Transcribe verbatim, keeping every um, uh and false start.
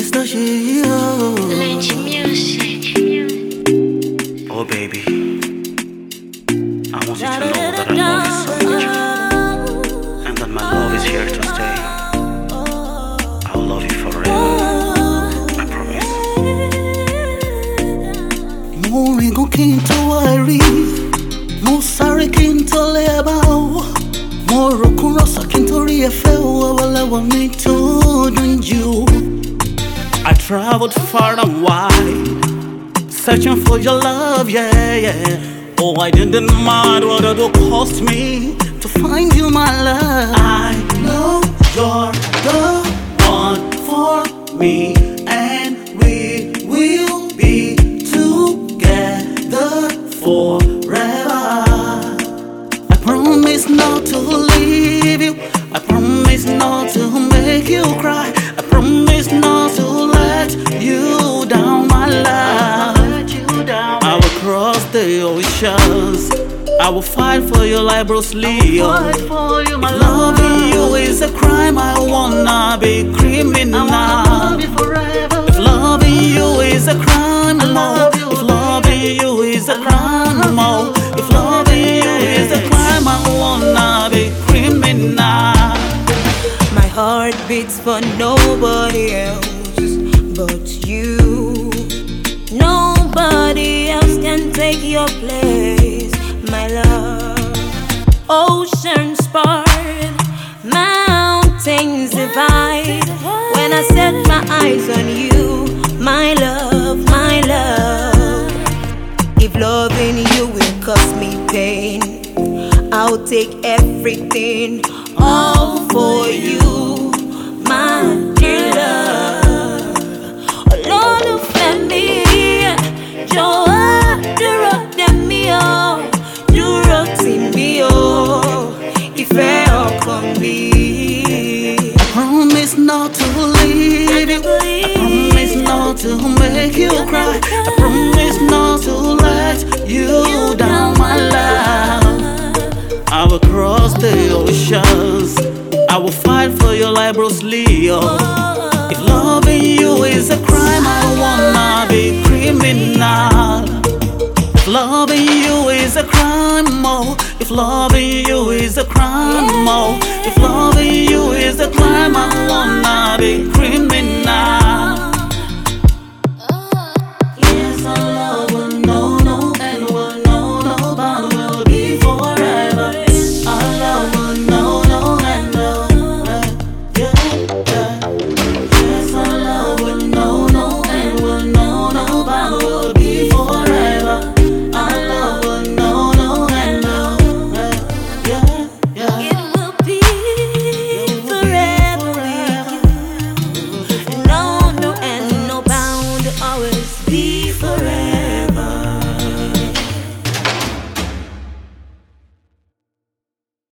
mister Gio. Lynch music. Oh baby, I want you to know that I love you so much, and that my love is here to stay. I'll love you forever, I promise. Mo rigo kinto wari, mo sare kinto leba, mo rokurosa kinto riefe wala wa me to you. I traveled far and wide, searching for your love, yeah, yeah. Oh, I didn't mind what it would cost me to find you, my love. I know you're the one for me, and we will be together forever. I promise not to leave you, I promise not to make you cry, I promise not to let you down, my love. I will cross the oceans, I will fight for you like Bruce Lee. If loving you is a crime, I wanna be criminal. If loving you is a crime, I love you. If loving you is a crime, oh. If loving you is a crime, I wanna be criminal. My heart beats for nobody else but you. Nobody else can take your place, my love. Oceans part, mountains divide. When I set my eyes on you, my love, my love. If loving you will cause me pain, I'll take everything, all for you, my dear love. Olólùfẹ́ mi, jọ̀wọ́ dúró dè mí o, dúró tì mí o, ìfẹ́ ọkàn mi. I promise not to leave you, I promise not to make you cry, I promise not to let you down, my love. I will cross the oceans, I will fight for you like Bruce Lee. If loving you is a crime, I wanna be criminal. If loving you is a crime, oh. If loving you is a crime, oh. If loving you is a crime, I wanna be criminal. Yes, I love will know, no, and will know, no, but will be forever. I love will know, no, and know, yeah, yeah. Yes, I love will know, no, and will know, no, but will be forever. I love will know, no, and know, yeah, yeah. It will be forever with you. No, no, and no bound, always be forever.